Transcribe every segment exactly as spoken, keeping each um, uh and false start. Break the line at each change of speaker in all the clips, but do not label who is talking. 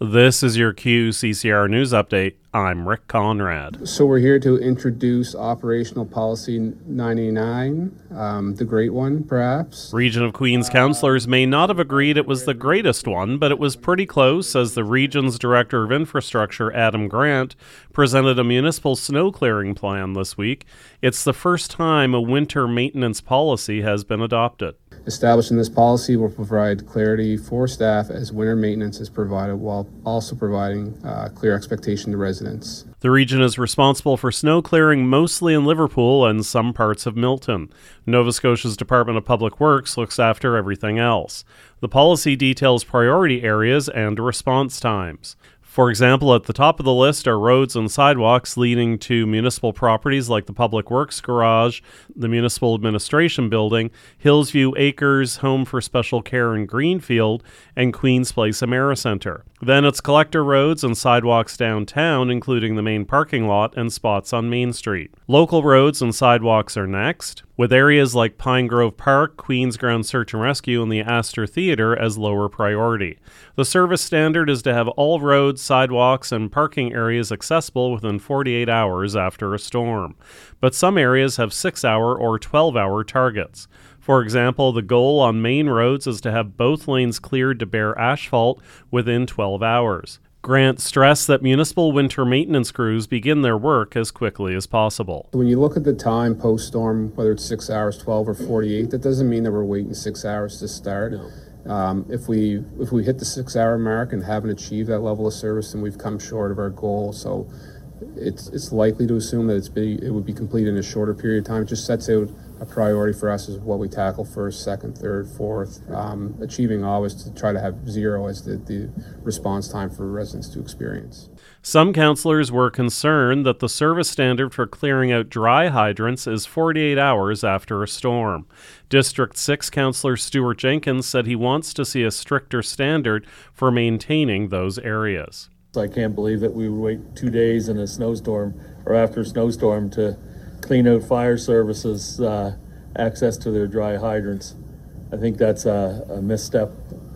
This is your Q C C R News Update. I'm Rick Conrad.
So we're here to introduce Operational Policy ninety-nine, um, the great one, perhaps.
Region of Queens councillors may not have agreed it was the greatest one, but it was pretty close as the region's Director of Infrastructure, Adam Grant, presented a municipal snow clearing plan this week. It's the first time a winter maintenance policy has been adopted.
Establishing this policy will provide clarity for staff as winter maintenance is provided while also providing uh, clear expectation to residents.
The region is responsible for snow clearing mostly in Liverpool and some parts of Milton. Nova Scotia's Department of Public Works looks after everything else. The policy details priority areas and response times. For example, at the top of the list are roads and sidewalks leading to municipal properties like the Public Works Garage, the Municipal Administration Building, Hillsview Acres, Home for Special Care in Greenfield, and Queen's Place Americentre. Then it's collector roads and sidewalks downtown, including the main parking lot and spots on Main Street. Local roads and sidewalks are next, with areas like Pine Grove Park, Queen's Ground Search and Rescue, and the Astor Theatre as lower priority. The service standard is to have all roads, sidewalks, and parking areas accessible within forty-eight hours after a storm. But some areas have six-hour or twelve-hour targets. For example, the goal on main roads is to have both lanes cleared to bare asphalt within twelve hours. Grant stressed that municipal winter maintenance crews begin their work as quickly as possible.
When you look at the time post-storm, whether it's six hours, twelve, or forty-eight, that doesn't mean that we're waiting six hours to start.
No.
Um, if we if we hit the six-hour mark and haven't achieved that level of service, then we've come short of our goal. So it's it's likely to assume that it's be, it would be completed in a shorter period of time. It just sets out a priority for us as what we tackle first, second, third, fourth. Um, achieving always to try to have zero as the, the response time for residents to experience.
Some councillors were concerned that the service standard for clearing out dry hydrants is forty-eight hours after a storm. District six Councillor Stuart Jenkins said he wants to see a stricter standard for maintaining those areas.
I can't believe that we would wait two days in a snowstorm or after a snowstorm to clean out fire services uh, access to their dry hydrants. I think that's a, a misstep,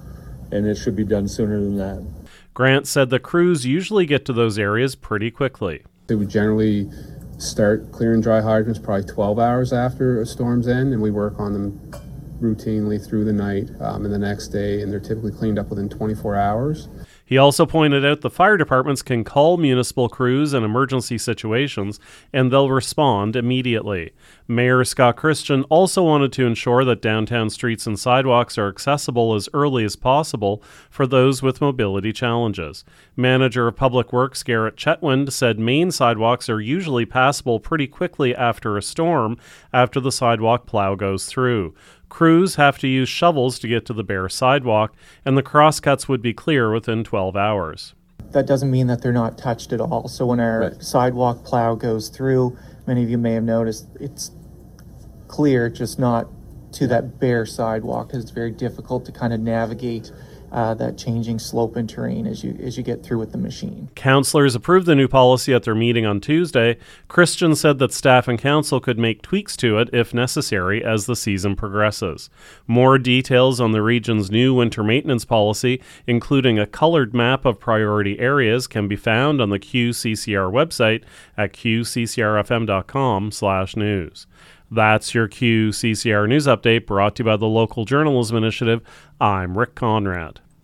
and it should be done sooner than that.
Grant said the crews usually get to those areas pretty quickly.
They would generally start clearing dry hydrants probably twelve hours after a storm's end, and we work on them routinely through the night um, and the next day, and they're typically cleaned up within twenty-four hours.
He also pointed out the fire departments can call municipal crews in emergency situations, and they'll respond immediately. Mayor Scott Christian also wanted to ensure that downtown streets and sidewalks are accessible as early as possible for those with mobility challenges. Manager of Public Works Garrett Chetwynd said main sidewalks are usually passable pretty quickly after a storm, after the sidewalk plow goes through. Crews have to use shovels to get to the bare sidewalk, and the crosscuts would be clear within twelve hours.
That doesn't mean that they're not touched at all. So when our
Right.
sidewalk plow goes through, many of you may have noticed it's clear, just not to that bare sidewalk. It's very difficult to kind of navigate uh, that changing slope and terrain as you as you get through with the machine.
Councillors approved the new policy at their meeting on Tuesday. Christian said that staff and council could make tweaks to it if necessary as the season progresses. More details on the region's new winter maintenance policy, including a colored map of priority areas, can be found on the Q C C R website at q c c r f m dot com slash news. That's your Q C C R News Update, brought to you by the Local Journalism Initiative. I'm Rick Conrad.